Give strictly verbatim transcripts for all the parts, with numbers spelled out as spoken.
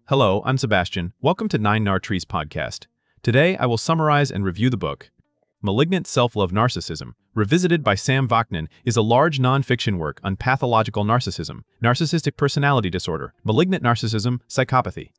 Hello, I'm Sebastian. Welcome to Nine Nar Trees podcast. Today, I will summarize and review the book. Malignant Self-Love Narcissism, Revisited by Sam Vaknin, is a large non-fiction work on pathological narcissism, narcissistic personality disorder, malignant narcissism, psychopathy,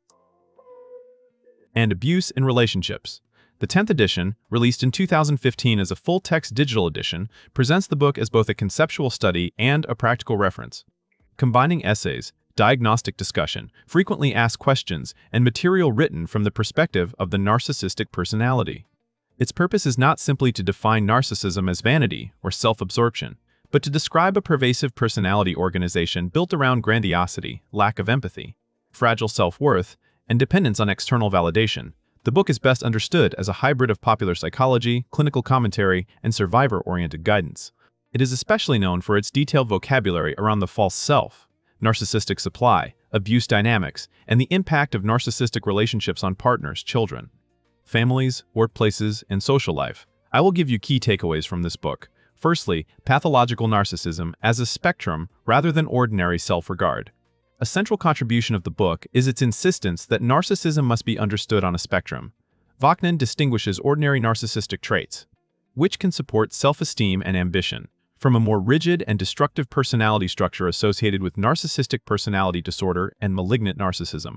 and abuse in relationships. The tenth edition, released in two thousand fifteen as a full-text digital edition, presents the book as both a conceptual study and a practical reference. Combining essays, diagnostic discussion, frequently asked questions, and material written from the perspective of the narcissistic personality. Its purpose is not simply to define narcissism as vanity or self-absorption, but to describe a pervasive personality organization built around grandiosity, lack of empathy, fragile self-worth, and dependence on external validation. The book is best understood as a hybrid of popular psychology, clinical commentary, and survivor-oriented guidance. It is especially known for its detailed vocabulary around the false self, narcissistic supply, abuse dynamics, and the impact of narcissistic relationships on partners, children, families, workplaces, and social life. I will give you key takeaways from this book. Firstly, pathological narcissism as a spectrum rather than ordinary self-regard. A central contribution of the book is its insistence that narcissism must be understood on a spectrum. Vaknin distinguishes ordinary narcissistic traits, which can support self-esteem and ambition, from a more rigid and destructive personality structure associated with narcissistic personality disorder and malignant narcissism.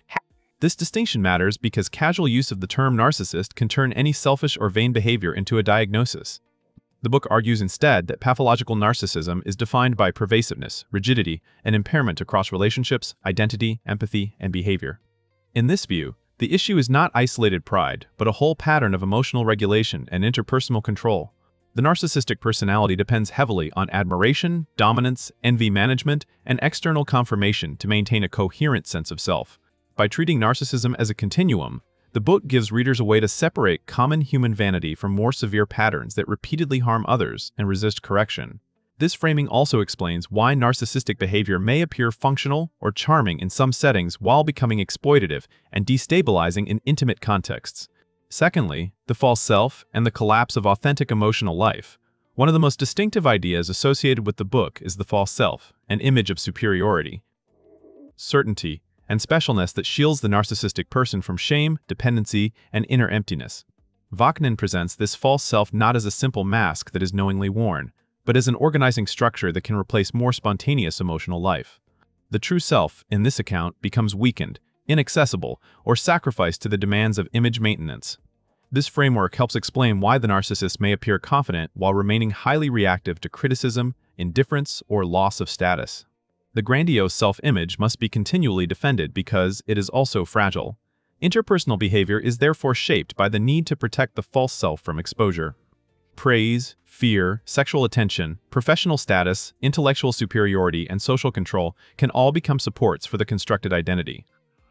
This distinction matters because casual use of the term narcissist can turn any selfish or vain behavior into a diagnosis. The book argues instead that pathological narcissism is defined by pervasiveness, rigidity, and impairment across relationships, identity, empathy, and behavior. In this view, the issue is not isolated pride, but a whole pattern of emotional regulation and interpersonal control. The narcissistic personality depends heavily on admiration, dominance, envy management, and external confirmation to maintain a coherent sense of self. By treating narcissism as a continuum, the book gives readers a way to separate common human vanity from more severe patterns that repeatedly harm others and resist correction. This framing also explains why narcissistic behavior may appear functional or charming in some settings while becoming exploitative and destabilizing in intimate contexts. Secondly, the false self and the collapse of authentic emotional life. One of the most distinctive ideas associated with the book is the false self, an image of superiority, certainty, and specialness that shields the narcissistic person from shame, dependency, and inner emptiness. Vaknin presents this false self not as a simple mask that is knowingly worn, but as an organizing structure that can replace more spontaneous emotional life. The true self, in this account, becomes weakened, inaccessible, or sacrificed to the demands of image maintenance. This framework helps explain why the narcissist may appear confident while remaining highly reactive to criticism, indifference, or loss of status. The grandiose self-image must be continually defended because it is also fragile. Interpersonal behavior is therefore shaped by the need to protect the false self from exposure. Praise, fear, sexual attention, professional status, intellectual superiority, and social control can all become supports for the constructed identity.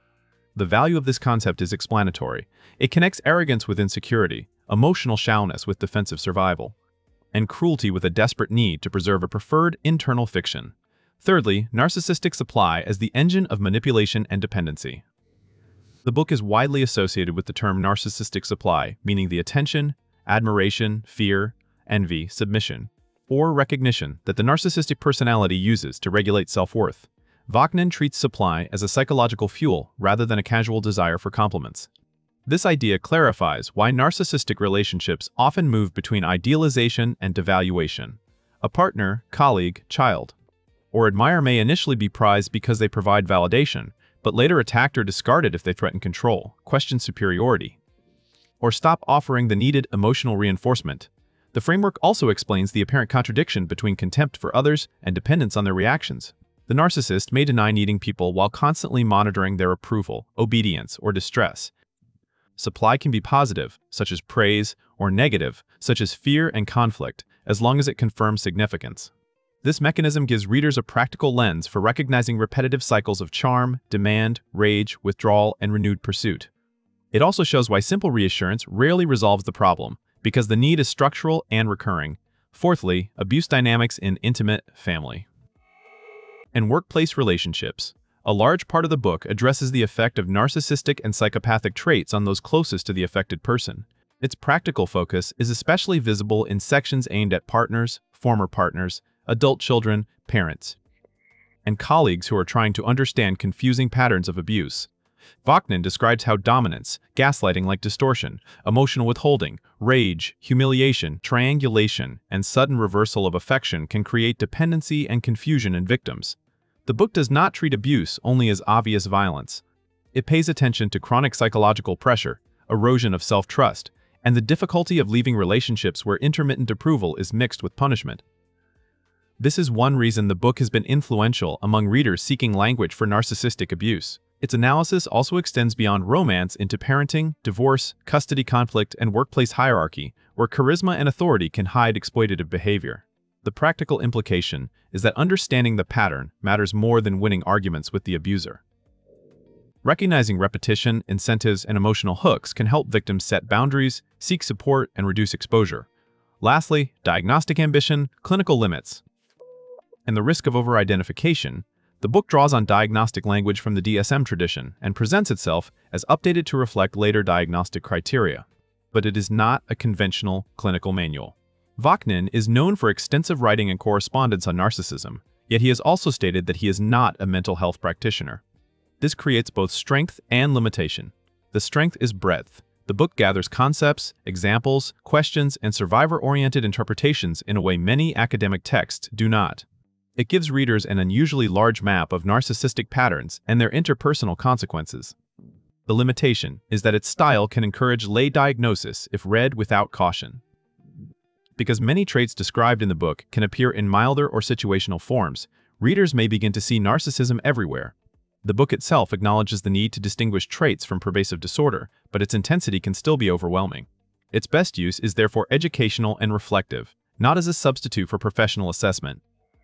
The value of this concept is explanatory. It connects arrogance with insecurity, emotional shallowness with defensive survival, and cruelty with a desperate need to preserve a preferred internal fiction. Thirdly, narcissistic supply as the engine of manipulation and dependency. The book is widely associated with the term narcissistic supply, meaning the attention, admiration, fear, envy, submission, or recognition that the narcissistic personality uses to regulate self-worth. Vaknin treats supply as a psychological fuel rather than a casual desire for compliments. This idea clarifies why narcissistic relationships often move between idealization and devaluation. A partner, colleague, child, or admirer may initially be prized because they provide validation, but later attacked or discarded if they threaten control, question superiority, or stop offering the needed emotional reinforcement. The framework also explains the apparent contradiction between contempt for others and dependence on their reactions. The narcissist may deny needing people while constantly monitoring their approval, obedience, or distress. Supply can be positive, such as praise, or negative, such as fear and conflict, as long as it confirms significance. This mechanism gives readers a practical lens for recognizing repetitive cycles of charm, demand, rage, withdrawal, and renewed pursuit. It also shows why simple reassurance rarely resolves the problem, because the need is structural and recurring. Fourthly, abuse dynamics in intimate family and workplace relationships. A large part of the book addresses the effect of narcissistic and psychopathic traits on those closest to the affected person. Its practical focus is especially visible in sections aimed at partners, former partners, adult children, parents, and colleagues who are trying to understand confusing patterns of abuse. Vaknin describes how dominance, gaslighting like distortion, emotional withholding, rage, humiliation, triangulation, and sudden reversal of affection can create dependency and confusion in victims. The book does not treat abuse only as obvious violence. It pays attention to chronic psychological pressure, erosion of self-trust, and the difficulty of leaving relationships where intermittent approval is mixed with punishment. This is one reason the book has been influential among readers seeking language for narcissistic abuse. Its analysis also extends beyond romance into parenting, divorce, custody conflict, and workplace hierarchy, where charisma and authority can hide exploitative behavior. The practical implication is that understanding the pattern matters more than winning arguments with the abuser. Recognizing repetition, incentives, and emotional hooks can help victims set boundaries, seek support, and reduce exposure. Lastly, diagnostic ambition, clinical limits, and the risk of over-identification. The book draws on diagnostic language from the D S M tradition and presents itself as updated to reflect later diagnostic criteria. But it is not a conventional clinical manual. Vaknin is known for extensive writing and correspondence on narcissism, yet he has also stated that he is not a mental health practitioner. This creates both strength and limitation. The strength is breadth. The book gathers concepts, examples, questions, and survivor-oriented interpretations in a way many academic texts do not. It gives readers an unusually large map of narcissistic patterns and their interpersonal consequences. The limitation is that its style can encourage lay diagnosis if read without caution. Because many traits described in the book can appear in milder or situational forms, readers may begin to see narcissism everywhere. The book itself acknowledges the need to distinguish traits from pervasive disorder, but its intensity can still be overwhelming. Its best use is therefore educational and reflective, not as a substitute for professional assessment.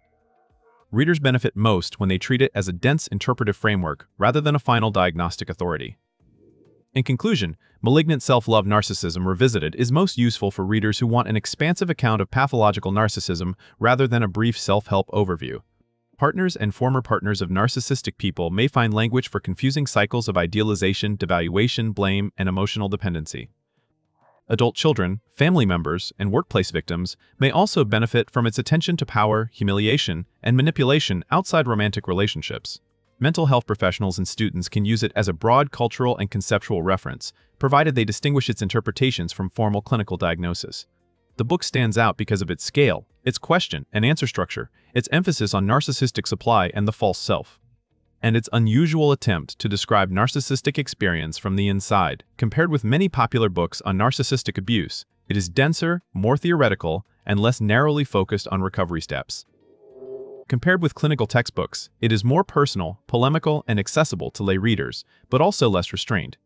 Readers benefit most when they treat it as a dense interpretive framework rather than a final diagnostic authority. In conclusion, Malignant Self-Love Narcissism Revisited is most useful for readers who want an expansive account of pathological narcissism rather than a brief self-help overview. Partners and former partners of narcissistic people may find language for confusing cycles of idealization, devaluation, blame, and emotional dependency. Adult children, family members, and workplace victims may also benefit from its attention to power, humiliation, and manipulation outside romantic relationships. Mental health professionals and students can use it as a broad cultural and conceptual reference, provided they distinguish its interpretations from formal clinical diagnosis. The book stands out because of its scale, its question and answer structure, its emphasis on narcissistic supply and the false self, and its unusual attempt to describe narcissistic experience from the inside. Compared with many popular books on narcissistic abuse, it is denser, more theoretical, and less narrowly focused on recovery steps. Compared with clinical textbooks, it is more personal, polemical, and accessible to lay readers, but also less restrained.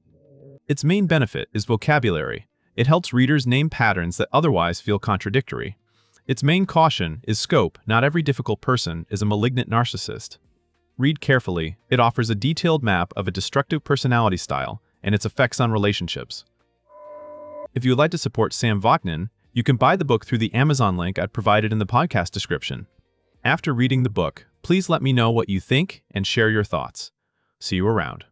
Its main benefit is vocabulary. It helps readers name patterns that otherwise feel contradictory. Its main caution is scope. Not every difficult person is a malignant narcissist. Read carefully. It offers a detailed map of a destructive personality style and its effects on relationships. If you would like to support Sam Vaknin, you can buy the book through the Amazon link I've provided in the podcast description. After reading the book, please let me know what you think and share your thoughts. See you around.